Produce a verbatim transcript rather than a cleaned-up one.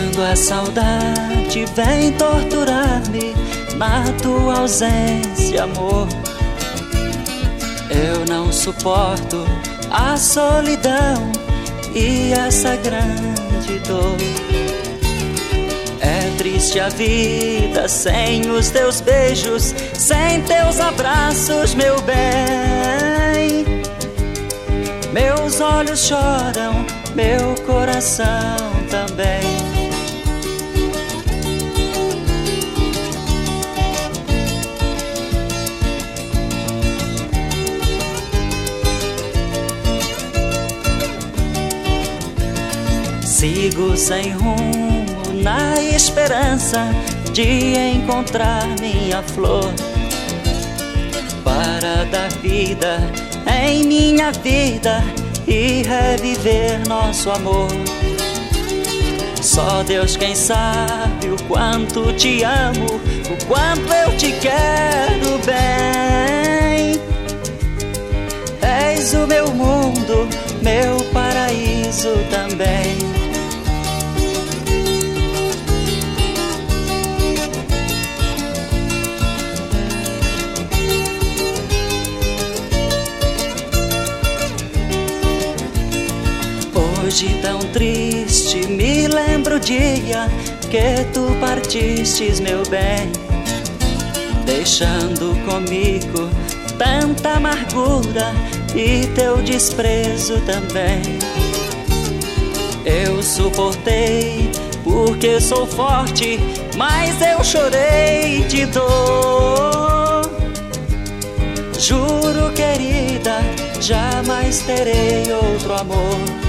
Quando a saudade vem torturar-me na tua ausência, amor, eu não suporto a solidão e essa grande dor. É triste a vida sem os teus beijos, sem teus abraços, meu bem. Meus olhos choram, meu coração também. Sigo sem rumo na esperança de encontrar minha flor, para dar vida em minha vida e reviver nosso amor. Só Deus quem sabe o quanto te amo, o quanto eu te quero bem. És o meu mundo, meu paraíso também. Hoje tão triste me lembro o dia que tu partistes, meu bem, deixando comigo tanta amargura e teu desprezo também. Eu suportei porque sou forte, mas eu chorei de dor. Juro, querida, jamais terei outro amor.